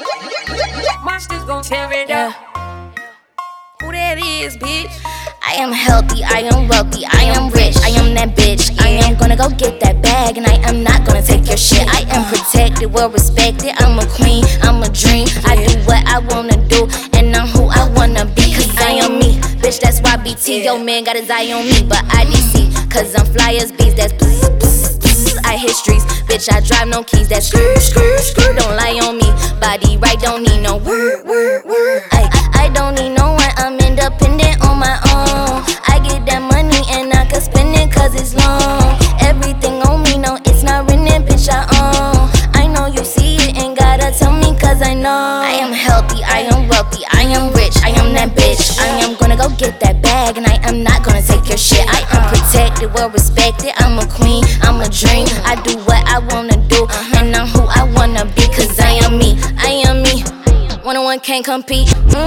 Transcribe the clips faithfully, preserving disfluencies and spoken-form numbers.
Monsters gon' tear it up. Who that is, bitch? I am healthy, I am wealthy, I am rich, I am that bitch. I am gonna go get that bag, and I am not gonna take your shit. I am protected, well respected, I'm a queen, I'm a dream. I do what I wanna do, and I'm who I wanna be. Cause I am me, bitch, that's why B T. Yo man got his eye on me, but I D C. Cause I'm fly as bees, that's bzz, bzz, bzz. I hit streets, bitch, I drive no keys, that's screw, screw, screw. Don't lie on me, body right, don't need no word, word, word. I, I don't need no one, I'm independent on my own. I get that money and I can spend it cause it's long. Everything on me, no, it's not written, bitch, I own. I know you see it, ain't gotta tell me cause I know. I am healthy, I am wealthy, I am rich, I am that bitch. I am gonna go get that bag, and I am not gonna take your shit. I am protected, well respected, I'm a queen, I'm a dream. I do what I wanna do, and I'm who I wanna be. Cause I am me, I am me. One on one can't compete, mm?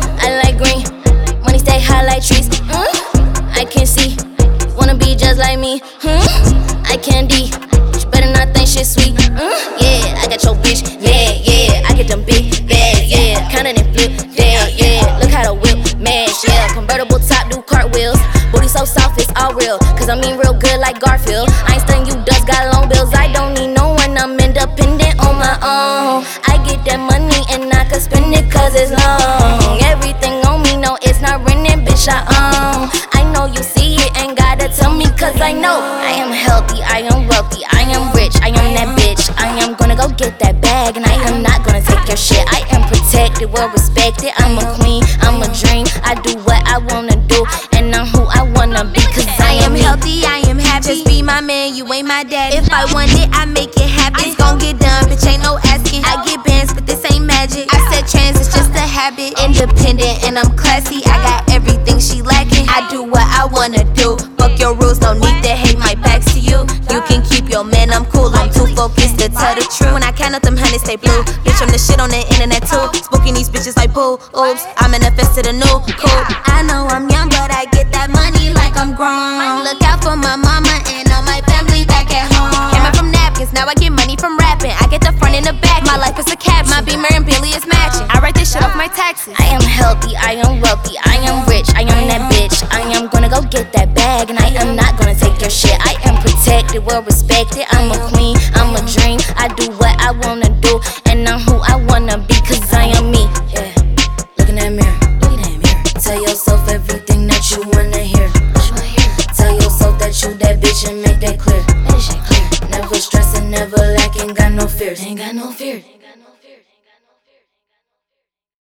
I like green, money stay high like trees, mm? I can see, wanna be just like me, hmm? I can D, you better not think shit sweet, mm? Yeah, I got your bitch, yeah, yeah. I get them big bags, yeah. Countin' and flip, yeah, yeah. Look how the whip mash, yeah. Convertible top, do cartwheels. Booty so soft, it's all real. Cause I mean real good like Garfield. Einstein, you dust, got long bills. I don't need no one, I'm independent on my own. I get that money and I can spend it cause it's long. Everything on me, no, it's not written, bitch, I own. I know you see it, ain't gotta tell me cause I know. I am healthy, I am wealthy, I am rich, I am that bitch. I am gonna go get that bag, and I am not gonna take your shit. I am protected, well respected, I'm a queen, I'm a dream. I do what I wanna do, and I'm who I wanna be. Cause I am healthy, I am happy. Just be my man, you ain't my daddy. If I want it, I make it happen. It's gon' get done, bitch, ain't no asking. I get bands, but this ain't magic. I said trans, it's just a habit. Independent and I'm classy. I got everything she lacking. I do what I wanna do. Fuck your rules, don't need to hate my backs to you. You can keep your man, I'm cool. I'm too focused to tell the truth. When I count up them honey, stay blue. Bitch, I'm the shit on the internet too. Spooking these bitches like poo. Oops, I manifested a new cool. I know I'm young, but I get that money like I'm grown. Look out for my mama and all my family back at home. Came out from napkins, now I get money from rapping. I get the front and the back. My life is a cap, my Beamer and Billy is matching. I write this shit off my taxes. I am healthy, I am wealthy, I am rich, I am that bitch. I am gonna go get that bag, and I am not gonna take your shit. I am protected, well respected, I'm a queen, I'm a dream. I do what I wanna do, and I'm who I